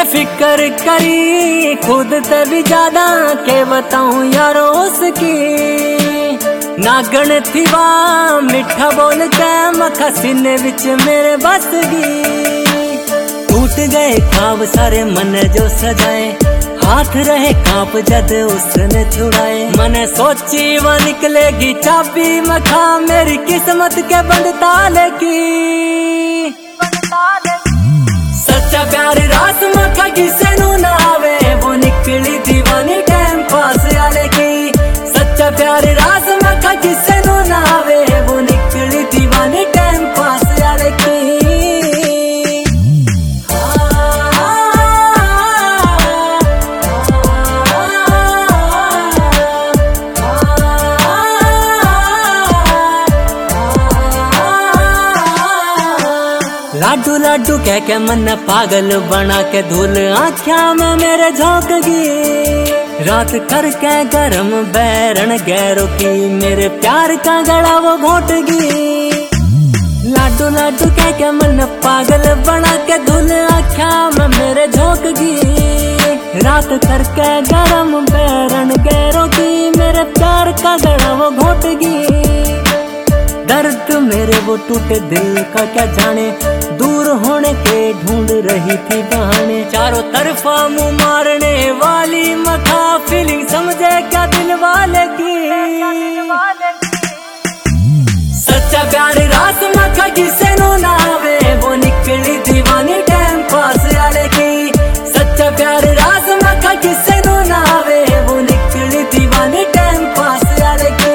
बेफिक्र करी खुद ते भी ज्यादा के बताऊं यारो उसकी। नागण थी वाह मिठा बोल के मखा सीने विच मेरे बस गई। टूट गए ख्वाब सारे मन जो सजाए, हाथ रहे कांप जद उसने छुड़ाए। मैंने सोची वो निकलेगी चाबी मखा मेरी किस्मत के बंद ताले की। सच्चा प्यार रास मखा किसे नू ना आवे, वो निकली दीवानी टाइम पास आले की। सच्चा प्यार रास मखा किसे नू ना आवे, वो निकली दीवानी टाइम पास आले की। लाडू लाडू कह के मन पागल बना के धूल आँखिया में मेरे झोंक गई। रात करके गरम बैरन गैरों की मेरे प्यार का गला वो घोट गई। लाडू लाडू कह के मन पागल बना के धूल आँखिया में मेरे झोंक गई। रात करके गरम बैरन गैरों की मेरे प्यार का गला वो घोट गई। दर्द मेरे वो टूटे दिल का क्या जाने, दूर होने के ढूंढ रही थी बहाने। चारों तरफा मुंह मारने वाली मखा फीलिंग समझे क्या दिल वाले की। सच्चा प्यार रास मखा किसे नू ना आवे, वो निकली दीवानी टाइम पास आले की। सच्चा प्यार रास मखा किसे नू ना आवे, वो निकली दीवानी टाइम पास आले की।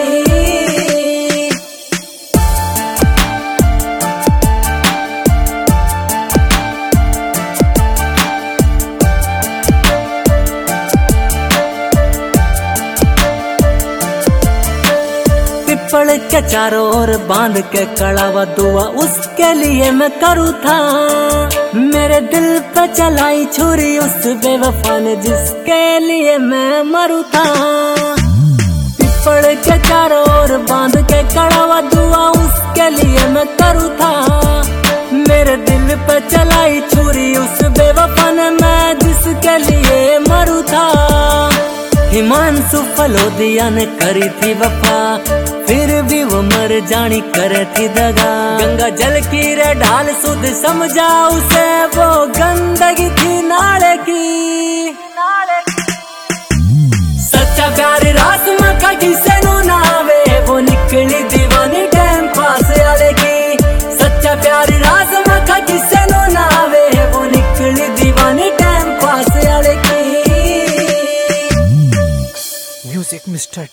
पड़ के चारों ओर बांध के कड़ावा दुआ उसके लिए मैं करूँ था। मेरे दिल पे चलाई छुरी उस बेवफा ने जिसके लिए मैं मरूँ था। पिपड़ के चारों ओर बांध के कड़ावा दुआ उसके लिए मैं करूँ था। मेरे दिल पे चलाई छुरी उस बेवफा ने मैं जिसके लिए मरूँ था। हिमांशु फलोदिया ने करी थी वफा, फिर भी वो मर जानी करे थी दगा। गंगा जल की रे ढाल सुध समझा उसे, वो गंदगी थी नाले की। सच्चा प्यार रास मखा किसे नू ना आवे, वो निकली दीवानी टाइम पास आले की। सच्चा प्यार रास मखा किसे नू ना आवे, वो निकली दीवानी टाइम पास आले की। Music mister